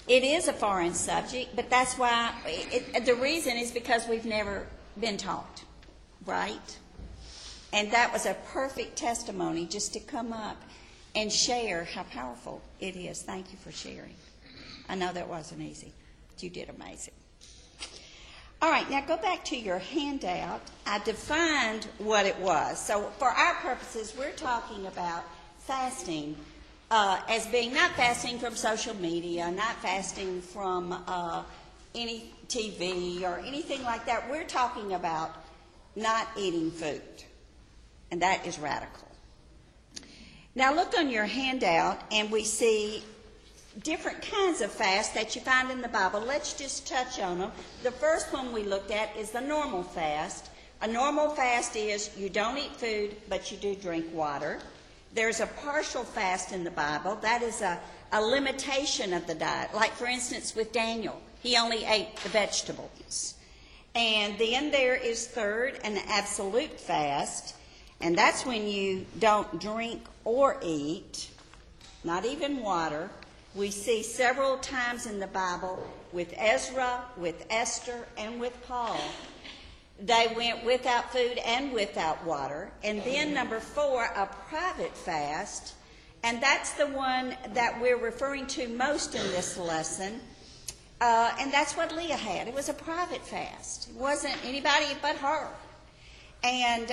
It is a foreign subject, but that's why, the reason is because we've never been taught, right? And that was a perfect testimony just to come up and share how powerful it is. Thank you for sharing. I know that wasn't easy. You did amazing. All right, now go back to your handout. I defined what it was. So for our purposes, we're talking about fasting as being not fasting from social media, not fasting from any TV or anything like that. We're talking about not eating food, and that is radical. Now look on your handout, and we see different kinds of fast that you find in the Bible. Let's just touch on them. The first one we looked at is the normal fast. A normal fast is you don't eat food, but you do drink water. There's a partial fast in the Bible. That is a limitation of the diet. Like, for instance, with Daniel, he only ate the vegetables. And then there is third, an absolute fast. And that's when you don't drink or eat, not even water. We see several times in the Bible with Ezra, with Esther, and with Paul. They went without food and without water. And then number 4, a private fast. And that's the one that we're referring to most in this lesson. And that's what Leah had. It was a private fast. It wasn't anybody but her. And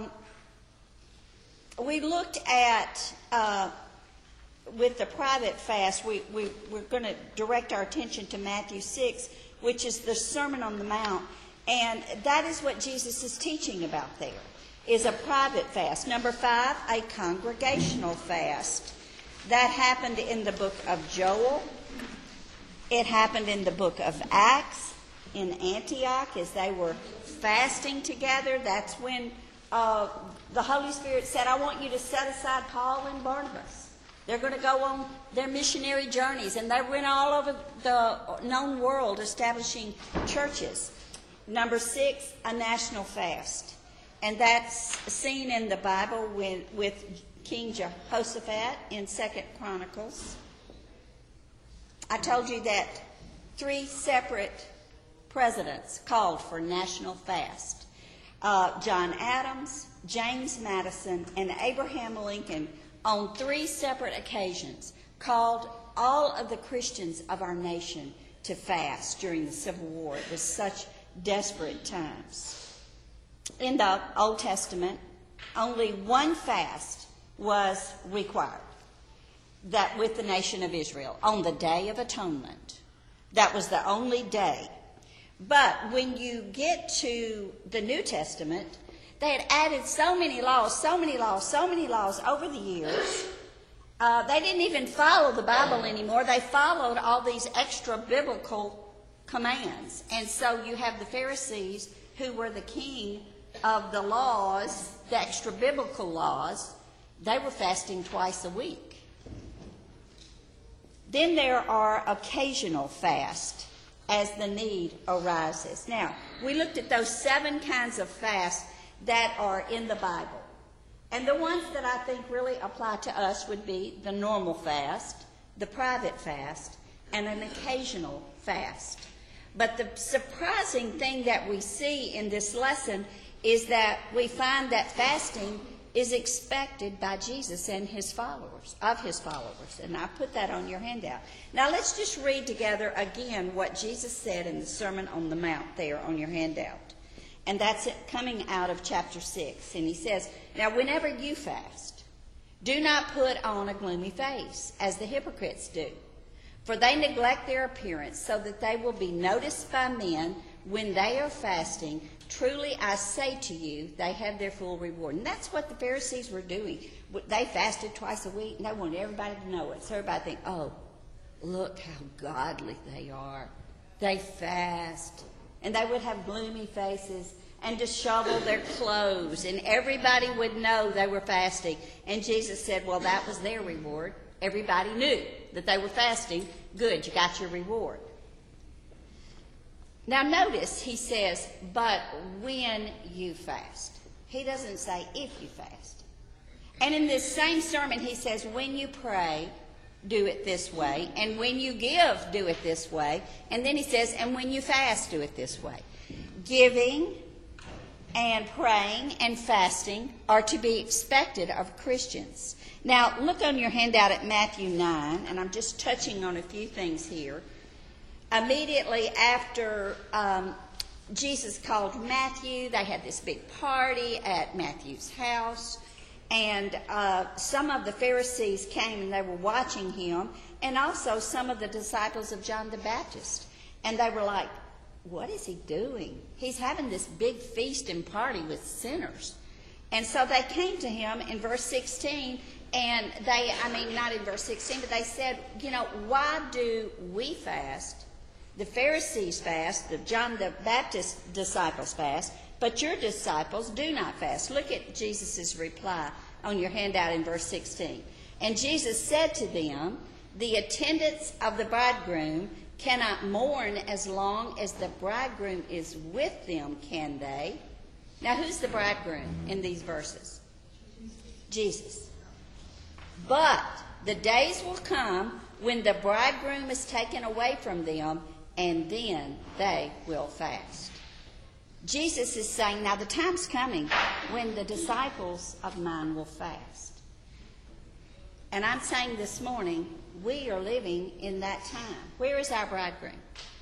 we looked at, with the private fast, we're going to direct our attention to Matthew 6, which is the Sermon on the Mount. And that is what Jesus is teaching about there, is a private fast. Number 5, a congregational fast. That happened in the book of Joel. It happened in the book of Acts in Antioch as they were fasting together. That's when the Holy Spirit said, I want you to set aside Paul and Barnabas. They're going to go on their missionary journeys, and they went all over the known world establishing churches. Number 6, a national fast. And that's seen in the Bible with King Jehoshaphat in 2 Chronicles. I told you that 3 separate presidents called for national fast. John Adams, James Madison, and Abraham Lincoln on 3 separate occasions called all of the Christians of our nation to fast during the Civil War. It was such desperate times. In the Old Testament, only one fast was required, that with the nation of Israel, on the Day of Atonement. That was the only day. But when you get to the New Testament, they had added so many laws over the years. They didn't even follow the Bible anymore. They followed all these extra biblical commands. And so you have the Pharisees, who were the king of the laws, the extra biblical laws. They were fasting twice a week. Then there are occasional fasts as the need arises. Now, we looked at those 7 kinds of fasts that are in the Bible. And the ones that I think really apply to us would be the normal fast, the private fast, and an occasional fast. But the surprising thing that we see in this lesson is that we find that fasting is expected by Jesus and his followers, And I put that on your handout. Now let's just read together again what Jesus said in the Sermon on the Mount there on your handout. And that's it, coming out of chapter 6. And he says, now whenever you fast, do not put on a gloomy face, as the hypocrites do. For they neglect their appearance, so that they will be noticed by men when they are fasting. Truly I say to you, they have their full reward. And that's what the Pharisees were doing. They fasted twice a week, and they wanted everybody to know it. So everybody think, oh, look how godly they are. They fast. And they would have gloomy faces and dishevel their clothes, and everybody would know they were fasting. And Jesus said, well, that was their reward. Everybody knew that they were fasting. Good, you got your reward. Now notice, he says, but when you fast. He doesn't say if you fast. And in this same sermon, he says, when you pray, do it this way. And when you give, do it this way. And then he says, and when you fast, do it this way. Giving and praying and fasting are to be expected of Christians. Now, look on your handout at Matthew 9, and I'm just touching on a few things here. Immediately after Jesus called Matthew, they had this big party at Matthew's house, and some of the Pharisees came and they were watching him, and also some of the disciples of John the Baptist. And they were like, what is he doing? He's having this big feast and party with sinners. And so they came to him in verse 16, and not in verse 16, but they said, why do we fast? The Pharisees fast, the John the Baptist disciples fast, but your disciples do not fast. Look at Jesus' reply on your handout in verse 16. And Jesus said to them, the attendants of the bridegroom cannot mourn as long as the bridegroom is with them, can they? Now, who's the bridegroom in these verses? Jesus. But the days will come when the bridegroom is taken away from them, and then they will fast. Jesus is saying, now the time's coming when the disciples of mine will fast. And I'm saying this morning, we are living in that time. Where is our bridegroom?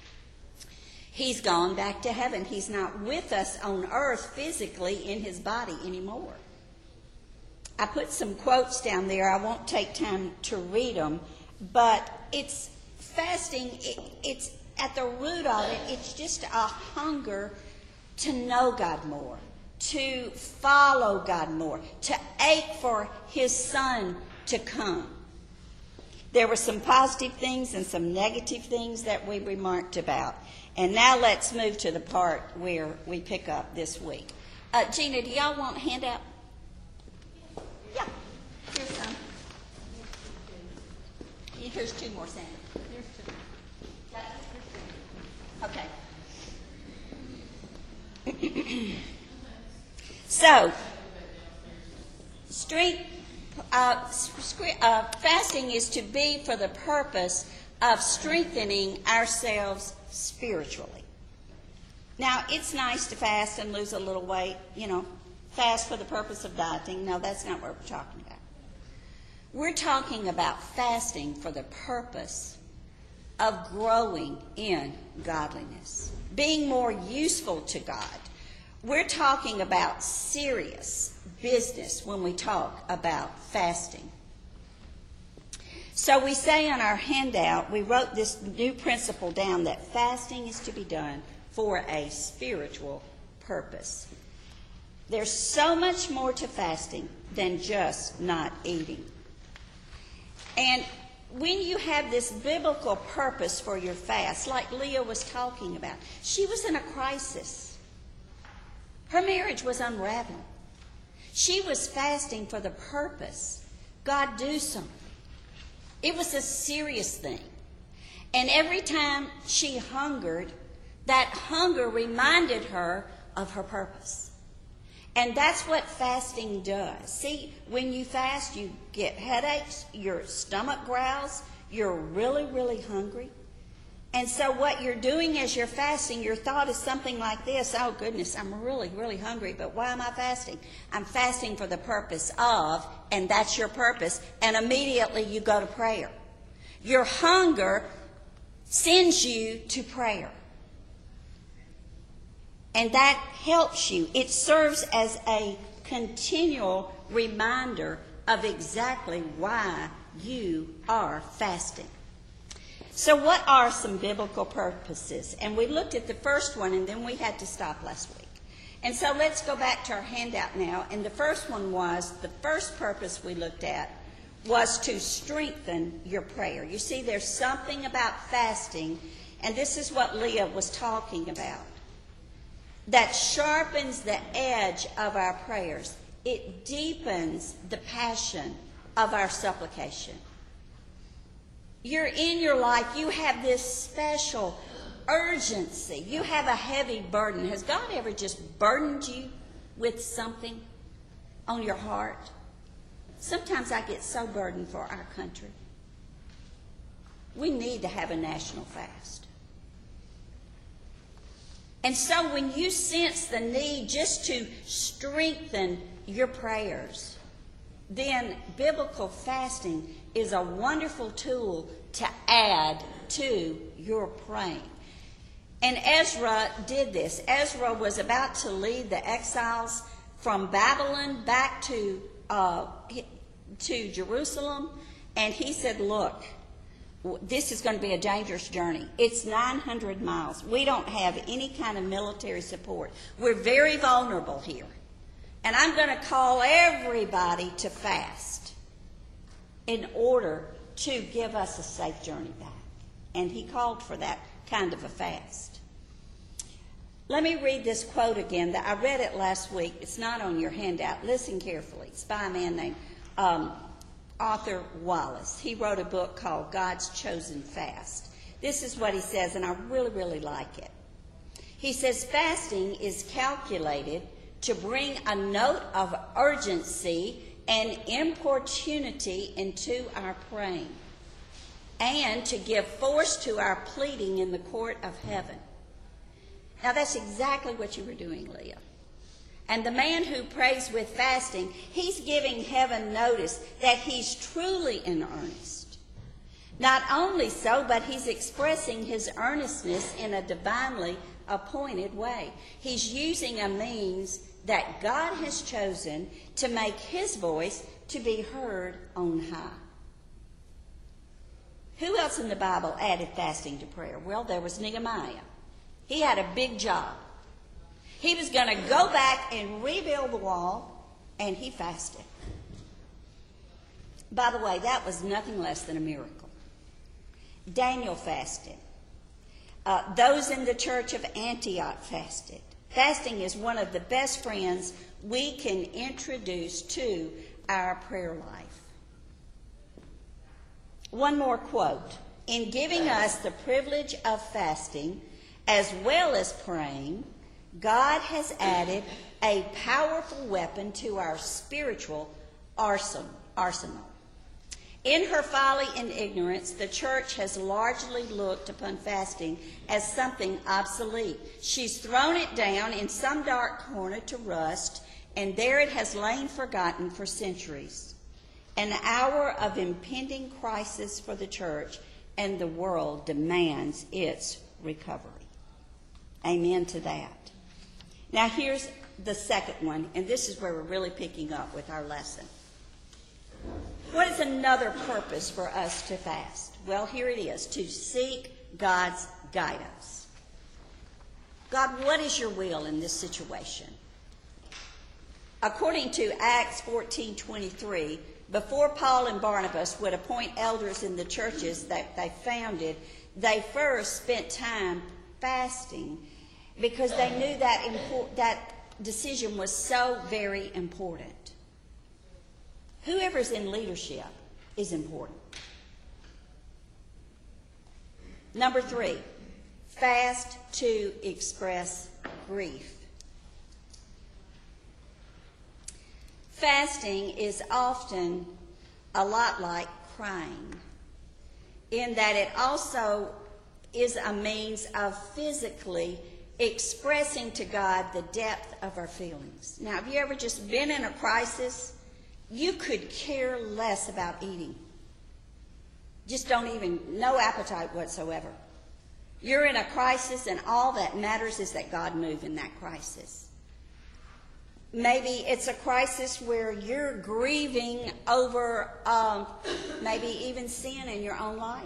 He's gone back to heaven. He's not with us on earth physically in his body anymore. I put some quotes down there. I won't take time to read them, but it's fasting. It's at the root of it, it's just a hunger to know God more, to follow God more, to ache for his Son to come. There were some positive things and some negative things that we remarked about. And now let's move to the part where we pick up this week. Gina, do y'all want a handout? Yeah. Here's some. Here's two more, Sandy. Here's two. Okay. So, fasting is to be for the purpose of strengthening ourselves spiritually. Now, it's nice to fast and lose a little weight, fast for the purpose of dieting. No, that's not what we're talking about. We're talking about fasting for the purpose of growing in godliness, being more useful to God. We're talking about serious business when we talk about fasting. So we say on our handout, we wrote this new principle down that fasting is to be done for a spiritual purpose. There's so much more to fasting than just not eating. And when you have this biblical purpose for your fast, like Leah was talking about, she was in a crisis. Her marriage was unraveling. She was fasting for the purpose, God, do something. It was a serious thing. And every time she hungered, that hunger reminded her of her purpose. And that's what fasting does. See, when you fast, you get headaches, your stomach growls, you're really, really hungry. And so what you're doing as you're fasting, your thought is something like this: oh goodness, I'm really, really hungry, but why am I fasting? I'm fasting for the purpose of, and that's your purpose, and immediately you go to prayer. Your hunger sends you to prayer. And that helps you. It serves as a continual reminder of exactly why you are fasting. So what are some biblical purposes? And we looked at the first one, and then we had to stop last week. And so let's go back to our handout now. And the first one was, the first purpose we looked at was to strengthen your prayer. You see, there's something about fasting, and this is what Leah was talking about, that sharpens the edge of our prayers. It deepens the passion of our supplication. You're in your life, you have this special urgency. You have a heavy burden. Has God ever just burdened you with something on your heart? Sometimes I get so burdened for our country. we need to have a national fast. And so when you sense the need just to strengthen your prayers, then biblical fasting is a wonderful tool to add to your praying. And Ezra did this. Ezra was about to lead the exiles from Babylon back to Jerusalem, and he said, look, this is going to be a dangerous journey. It's 900 miles. We don't have any kind of military support. We're very vulnerable here. And I'm going to call everybody to fast in order to give us a safe journey back. And he called for that kind of a fast. Let me read this quote again. I read it last week. It's not on your handout. Listen carefully. It's by a man named Arthur Wallace. He wrote a book called God's Chosen Fast. This is what he says, and I really, really like it. He says, fasting is calculated to bring a note of urgency and importunity into our praying, and to give force to our pleading in the court of heaven. Now, that's exactly what you were doing, Leah. And the man who prays with fasting, he's giving heaven notice that he's truly in earnest. Not only so, but he's expressing his earnestness in a divinely appointed way. He's using a means that God has chosen to make his voice to be heard on high. Who else in the Bible added fasting to prayer? Well, there was Nehemiah. He had a big job. He was going to go back and rebuild the wall, and he fasted. By the way, that was nothing less than a miracle. Daniel fasted. Those in the church of Antioch fasted. Fasting is one of the best friends we can introduce to our prayer life. One more quote. In giving us the privilege of fasting as well as praying, God has added a powerful weapon to our spiritual arsenal. In her folly and ignorance, the church has largely looked upon fasting as something obsolete. She's thrown it down in some dark corner to rust, and there it has lain forgotten for centuries. An hour of impending crisis for the church and the world demands its recovery. Amen to that. Now here's the second one, and this is where we're really picking up with our lesson. What is another purpose for us to fast? Well, here it is, to seek God's guidance. God, what is your will in this situation? According to Acts 14:23, before Paul and Barnabas would appoint elders in the churches that they founded, they first spent time fasting because they knew that decision was so very important. Whoever's in leadership is important. Number 3, fast to express grief. Fasting is often a lot like crying, in that it also is a means of physically expressing to God the depth of our feelings. Now, have you ever just been in a crisis? You could care less about eating. Just no appetite whatsoever. You're in a crisis, and all that matters is that God move in that crisis. Maybe it's a crisis where you're grieving over maybe even sin in your own life.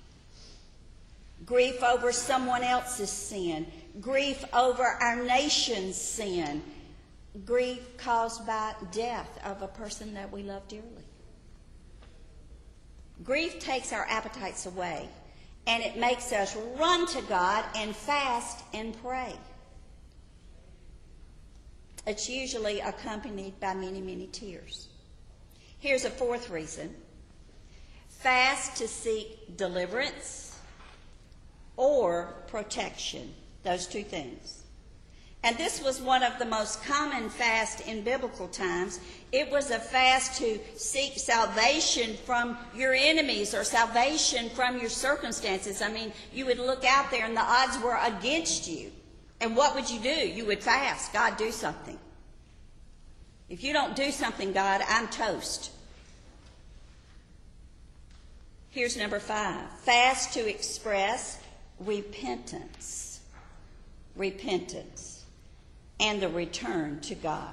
Grief over someone else's sin. Grief over our nation's sin. Grief caused by death of a person that we love dearly. Grief takes our appetites away, and it makes us run to God and fast and pray. It's usually accompanied by many, many tears. Here's a fourth reason. Fast to seek deliverance or protection. Those two things. And this was one of the most common fasts in biblical times. It was a fast to seek salvation from your enemies or salvation from your circumstances. I mean, you would look out there and the odds were against you. And what would you do? You would fast. God, do something. If you don't do something, God, I'm toast. Here's number 5. Fast to express repentance. Repentance. And the return to God.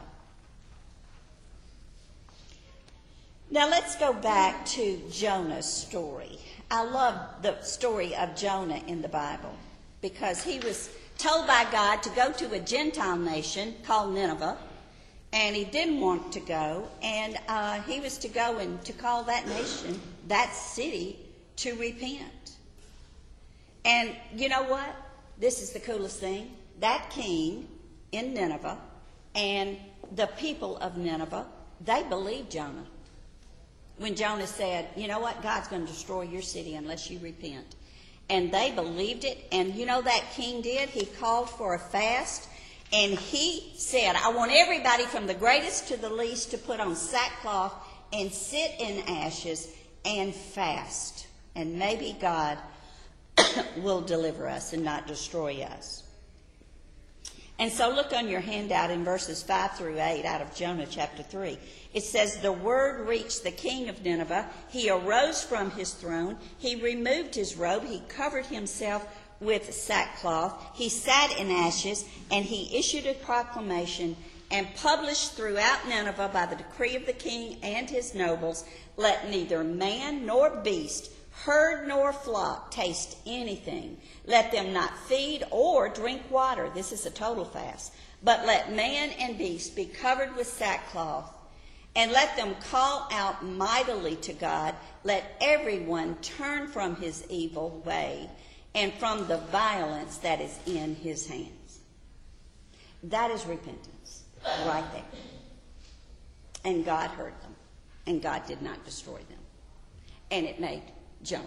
Now let's go back to Jonah's story. I love the story of Jonah in the Bible because he was told by God to go to a Gentile nation called Nineveh, and he didn't want to go, and he was to go and to call that nation, that city, to repent. And you know what? This is the coolest thing. That king in Nineveh and the people of Nineveh, they believed Jonah. When Jonah said, you know what, God's going to destroy your city unless you repent. And they believed it. And you know that king did? He called for a fast. And he said, I want everybody from the greatest to the least to put on sackcloth and sit in ashes and fast. And maybe God will deliver us and not destroy us. And so look on your handout in verses 5 through 8 out of Jonah chapter 3. It says, the word reached the king of Nineveh. He arose from his throne. He removed his robe. He covered himself with sackcloth. He sat in ashes, and he issued a proclamation and published throughout Nineveh by the decree of the king and his nobles, let neither man nor beast, herd nor flock taste anything. Let them not feed or drink water. This is a total fast. But let man and beast be covered with sackcloth. And let them call out mightily to God. Let everyone turn from his evil way and from the violence that is in his hands. That is repentance right there. And God heard them. And God did not destroy them. And it made Jonah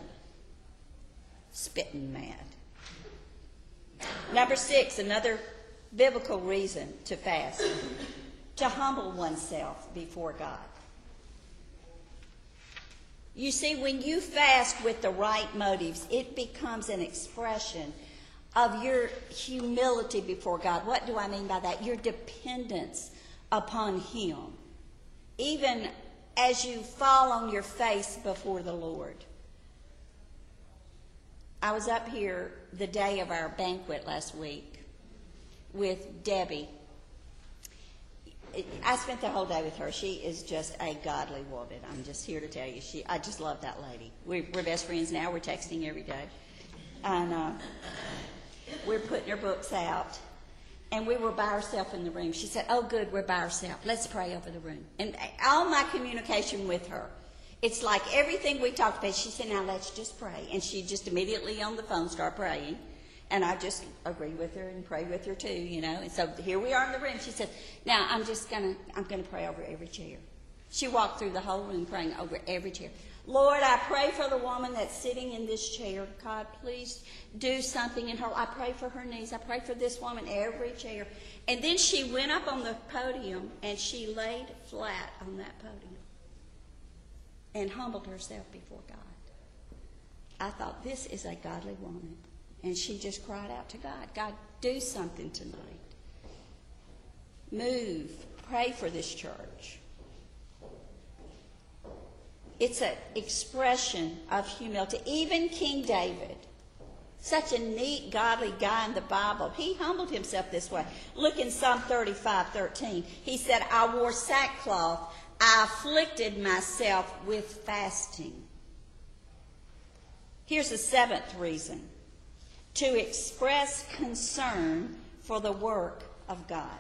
spitting mad. Number 6, another biblical reason to fast. To humble oneself before God. You see, when you fast with the right motives, it becomes an expression of your humility before God. What do I mean by that? Your dependence upon Him. Even as you fall on your face before the Lord. I was up here the day of our banquet last week with Debbie. I spent the whole day with her. She is just a godly woman. I'm just here to tell you. I just love that lady. We're best friends now. We're texting every day. And we're putting her books out. And we were by ourselves in the room. She said, oh, good, we're by ourselves. Let's pray over the room. And all my communication with her, it's like everything we talked about, she said, now let's just pray. And she just immediately on the phone started praying. And I just agreed with her and prayed with her too, you know. And so here we are in the room. She said, now I'm going to pray over every chair. She walked through the whole room praying over every chair. Lord, I pray for the woman that's sitting in this chair. God, please do something in her. I pray for her knees. I pray for this woman, every chair. And then she went up on the podium and she laid flat on that podium and humbled herself before God. I thought, this is a godly woman. And she just cried out to God, God, do something tonight. Move. Pray for this church. It's an expression of humility. Even King David, such a neat, godly guy in the Bible, he humbled himself this way. Look in Psalm 35:13. He said, I wore sackcloth. I afflicted myself with fasting. Here's the 7th reason. To express concern for the work of God.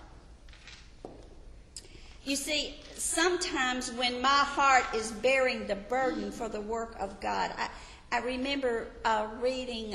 You see, sometimes when my heart is bearing the burden for the work of God, I remember reading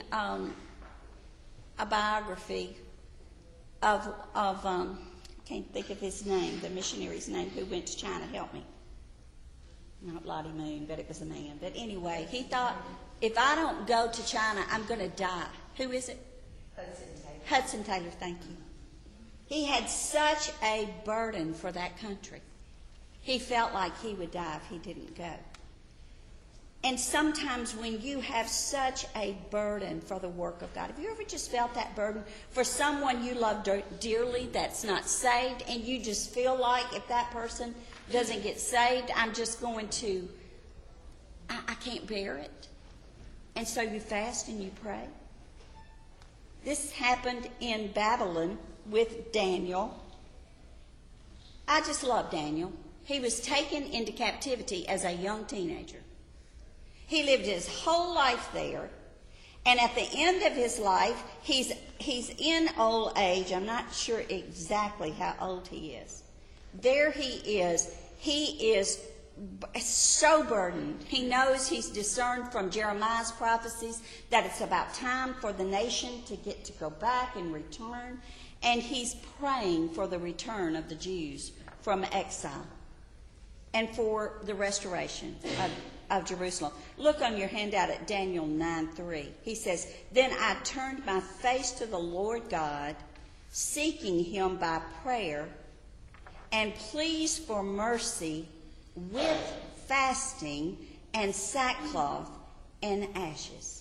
a biography of I can't think of his name, the missionary's name, who went to China. Help me. Not Lottie Moon, but it was a man. But anyway, he thought, if I don't go to China, I'm going to die. Who is it? Hudson Taylor. Hudson Taylor, thank you. He had such a burden for that country. He felt like he would die if he didn't go. And sometimes when you have such a burden for the work of God, have you ever just felt that burden for someone you love dearly that's not saved, and you just feel like if that person doesn't get saved, I'm just going to, I can't bear it. And so you fast and you pray. This happened in Babylon with Daniel. I just love Daniel. He was taken into captivity as a young teenager. He lived his whole life there, and at the end of his life, he's in old age. I'm not sure exactly how old he is. There he is. He is so burdened. He knows, he's discerned from Jeremiah's prophecies that it's about time for the nation to go back and return, and he's praying for the return of the Jews from exile and for the restoration of Jerusalem. Look on your handout at Daniel 9:3. He says, "Then I turned my face to the Lord God, seeking him by prayer, and pleas for mercy with fasting and sackcloth and ashes."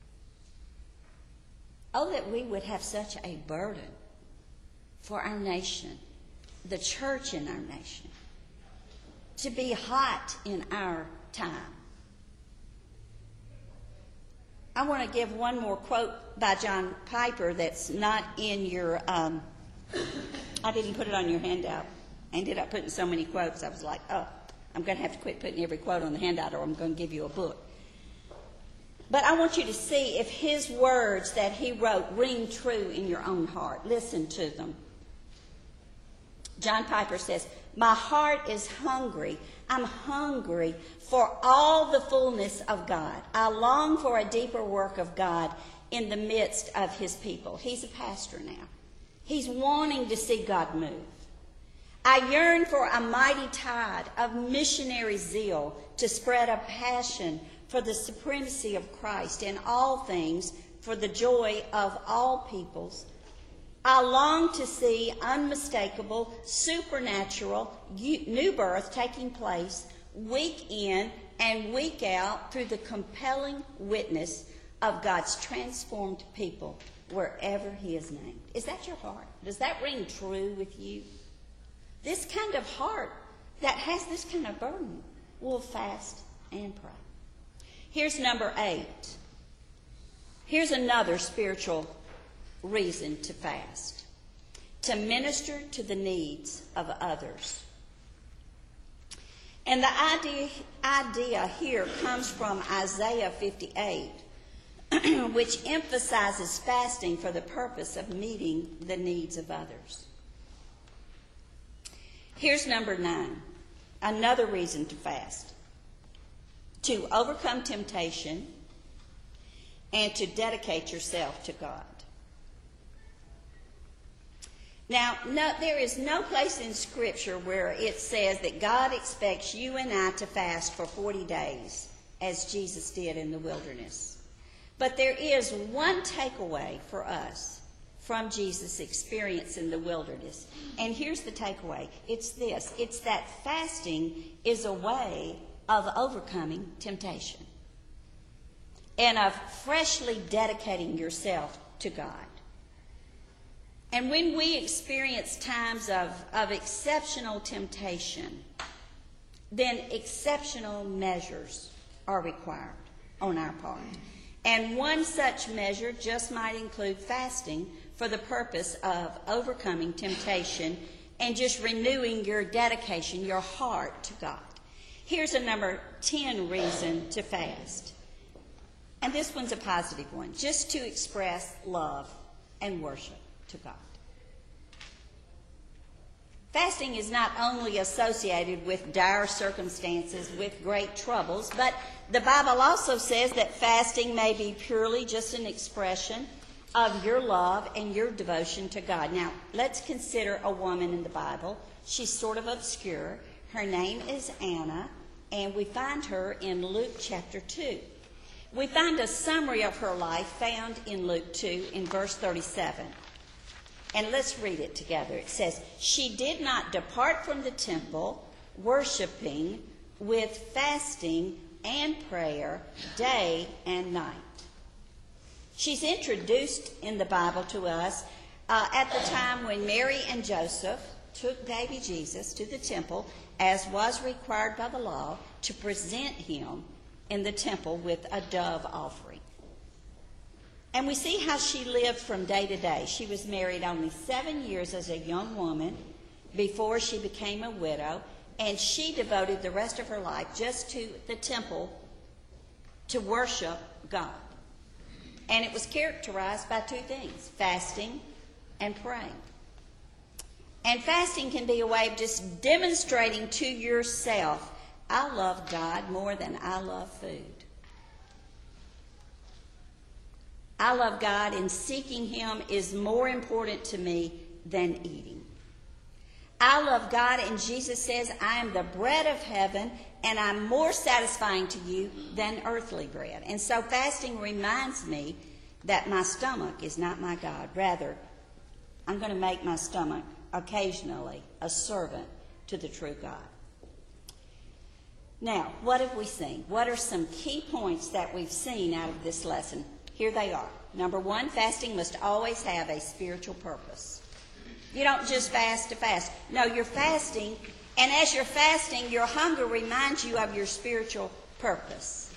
Oh, that we would have such a burden for our nation, the church in our nation, to be hot in our time. I want to give one more quote by John Piper that's not in your, I didn't put it on your handout. I ended up putting so many quotes, I was like, oh, I'm going to have to quit putting every quote on the handout, or I'm going to give you a book. But I want you to see if his words that he wrote ring true in your own heart. Listen to them. John Piper says, "My heart is hungry. I'm hungry for all the fullness of God. I long for a deeper work of God in the midst of his people." He's a pastor now. He's wanting to see God move. "I yearn for a mighty tide of missionary zeal to spread a passion for the supremacy of Christ in all things, for the joy of all peoples. I long to see unmistakable, supernatural, new birth taking place week in and week out through the compelling witness of God's transformed people wherever he is named." Is that your heart? Does that ring true with you? This kind of heart that has this kind of burden will fast and pray. Here's number 8. Here's another spiritual reason to fast: to minister to the needs of others. And the idea here comes from Isaiah 58, which emphasizes fasting for the purpose of meeting the needs of others. Here's number 9, another reason to fast: to overcome temptation and to dedicate yourself to God. Now, there is no place in Scripture where it says that God expects you and I to fast for 40 days, as Jesus did in the wilderness. But there is one takeaway for us from Jesus' experience in the wilderness. And here's the takeaway. It's this. It's that fasting is a way of overcoming temptation and of freshly dedicating yourself to God. And when we experience times of exceptional temptation, then exceptional measures are required on our part. And one such measure just might include fasting for the purpose of overcoming temptation and just renewing your dedication, your heart to God. Here's a number 10 reason to fast. And this one's a positive one: just to express love and worship to God. Fasting is not only associated with dire circumstances, with great troubles, but the Bible also says that fasting may be purely just an expression of your love and your devotion to God. Now, let's consider a woman in the Bible. She's sort of obscure. Her name is Anna, and we find her in Luke chapter 2. We find a summary of her life found in Luke 2 in verse 37. And let's read it together. It says, she did not depart from the temple, worshiping with fasting and prayer day and night. She's introduced in the Bible to us at the time when Mary and Joseph took baby Jesus to the temple, as was required by the law, to present him in the temple with a dove offering. And we see how she lived from day to day. She was married only 7 years as a young woman before she became a widow, and she devoted the rest of her life just to the temple to worship God. And it was characterized by two things, fasting and praying. And fasting can be a way of just demonstrating to yourself, I love God more than I love food. I love God, and seeking him is more important to me than eating. I love God, and Jesus says, I am the bread of heaven, and I'm more satisfying to you than earthly bread. And so fasting reminds me that my stomach is not my God. Rather, I'm going to make my stomach occasionally a servant to the true God. Now, what have we seen? What are some key points that we've seen out of this lesson? Here they are. Number one, fasting must always have a spiritual purpose. You don't just fast to fast. No, you're fasting, and as you're fasting, your hunger reminds you of your spiritual purpose.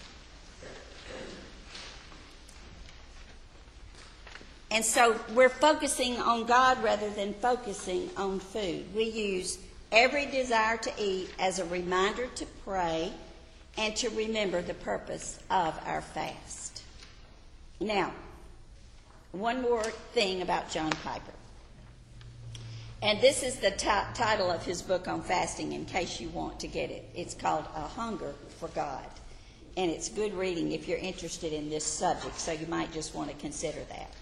And so we're focusing on God rather than focusing on food. We use every desire to eat as a reminder to pray and to remember the purpose of our fast. Now, one more thing about John Piper. And this is the title of his book on fasting, in case you want to get it. It's called A Hunger for God. And it's good reading if you're interested in this subject, so you might just want to consider that.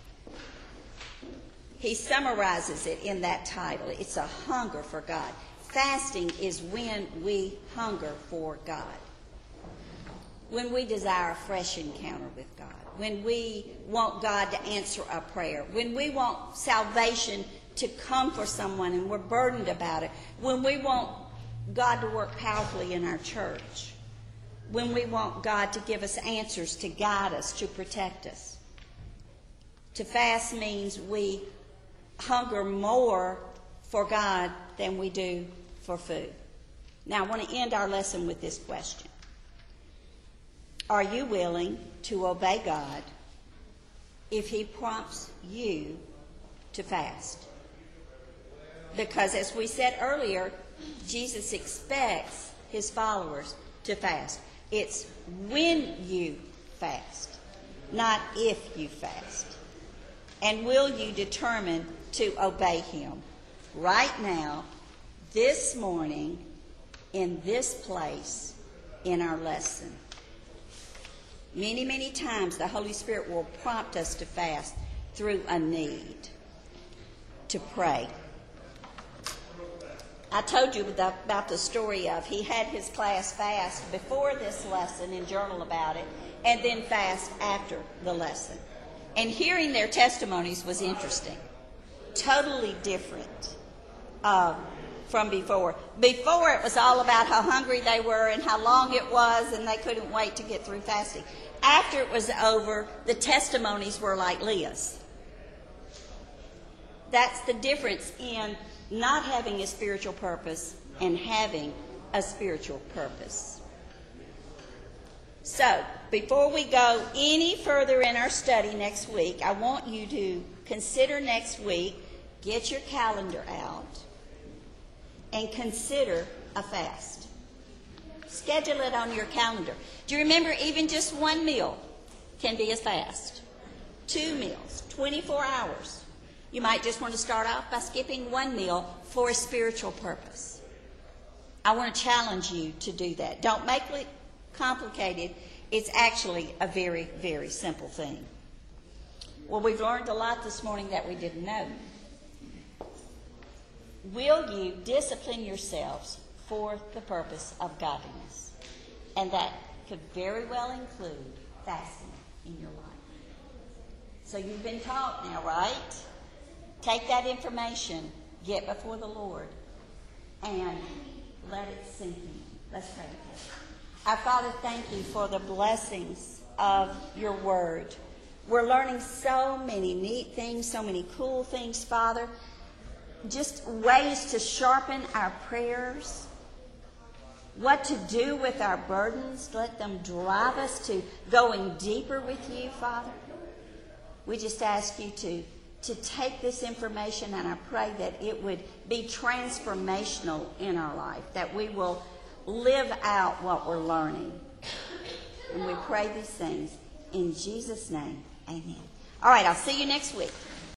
He summarizes it in that title. It's a hunger for God. Fasting is when we hunger for God. When we desire a fresh encounter with God. When we want God to answer a prayer. When we want salvation to come for someone and we're burdened about it. When we want God to work powerfully in our church. When we want God to give us answers, to guide us, to protect us. To fast means we hunger more for God than we do for food. Now, I want to end our lesson with this question. Are you willing to obey God if he prompts you to fast? Because as we said earlier, Jesus expects his followers to fast. It's when you fast, not if you fast. And will you determine to obey him right now, this morning, in this place, in our lesson? Many, many times the Holy Spirit will prompt us to fast through a need to pray. I told you about the story of he had his class fast before this lesson and journal about it, and then fast after the lesson. And hearing their testimonies was interesting. Totally different from before. Before, it was all about how hungry they were and how long it was, and they couldn't wait to get through fasting. After it was over, the testimonies were like Leah's. That's the difference in not having a spiritual purpose and having a spiritual purpose. So, before we go any further in our study next week, I want you to consider next week, get your calendar out, and consider a fast. Schedule it on your calendar. Do you remember even just one meal can be a fast? 2 meals, 24 hours. You might just want to start off by skipping one meal for a spiritual purpose. I want to challenge you to do that. Don't make it complicated. It's actually a very, very simple thing. Well, we've learned a lot this morning that we didn't know. Will you discipline yourselves for the purpose of godliness? And that could very well include fasting in your life. So you've been taught now, right? take that information, get before the Lord, and let it sink in. Let's pray together. Our Father, thank you for the blessings of your word. We're learning so many neat things, so many cool things, Father. Just ways to sharpen our prayers. What to do with our burdens. Let them drive us to going deeper with you, Father. We just ask you to take this information, and I pray that it would be transformational in our life, that we will live out what we're learning. And we pray these things in Jesus' name. Amen. All right, I'll see you next week.